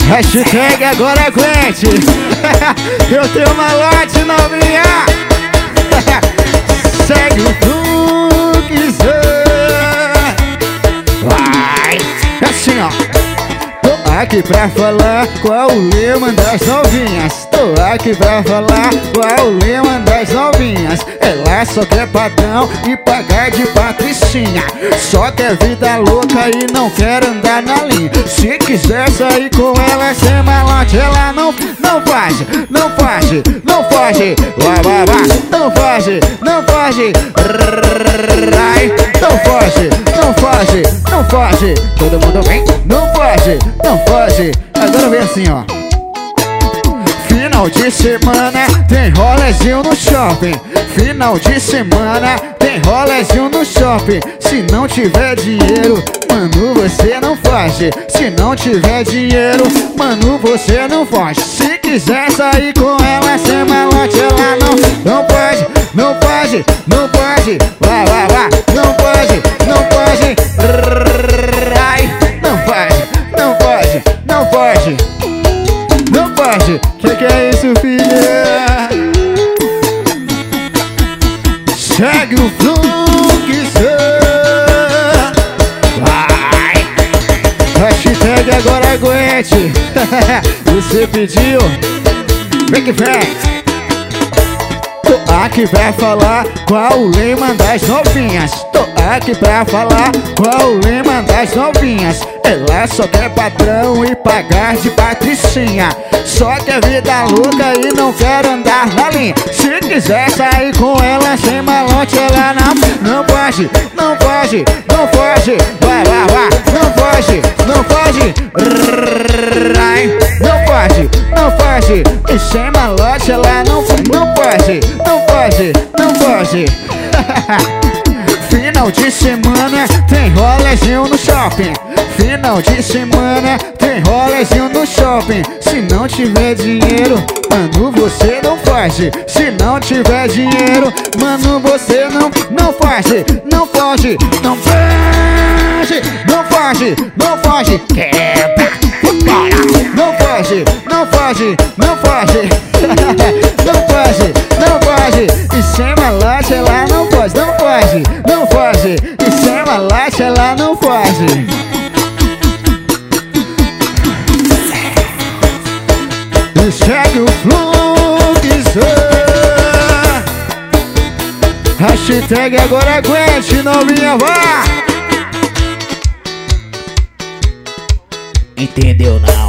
Hashtag agora aguente. Eu tenho uma lote novinha. Segue o fluxo. Vai. Assim ó. Tô aqui pra falar qual o lema das novinhas. Tô aqui pra falar qual o lema das novinhas. Ela só quer padrão e pagar de patricinha. Só quer vida louca e não quer andar na linha. Se quiser sair com ela sem malote, ela não foge, não foge, não foge. Vai, vai, vai. Não foge, não foge. Ai, não foge, não foge, não foge. Todo mundo vem? Não foge, não foge. Agora vem assim, ó. Final de semana tem rolezinho no shopping. Final de semana tem rolezinho no shopping. Se não tiver dinheiro, mano, você não foge. Se não tiver dinheiro, mano, você não foge. Se quiser sair com ela sem malote, ela não pode, não pode, não pode. Vai, vai, vai. Não pode, não pode. Ai, não pode, não pode, não pode. Não pode. Que é isso, filha? Segue o fluxo. Vai. Hashtag agora aguente. Você pediu. Vem que vem. Tô aqui pra falar qual o lema das novinhas. Tô aqui pra falar qual o lema das novinhas. Ela só quer padrão e pagar de patricinha. Só quer vida louca e não quer andar na linha. Se quiser sair com ela sem malote, ela não foge, não foge, não foge. Vai, vai, vai. Não foge, não foge. Ai, não foge, não foge. E sem malote ela não foge, não foge, não foge. Final de semana tem rolezinho no shopping. Final de semana tem rolezinho no shopping. Se não tiver dinheiro, mano, você não foge. Se não tiver dinheiro, mano, você não foge. Não foge, não foge, não foge, não foge. Quebra, bora. Não foge, não foge, não foge. Não foge, não foge. E sem malote ela não foge, não foge, não foge. E sem malote ela não foge. E segue o fluxo. Hashtag agora aguente, novinha, vá. Entendeu não?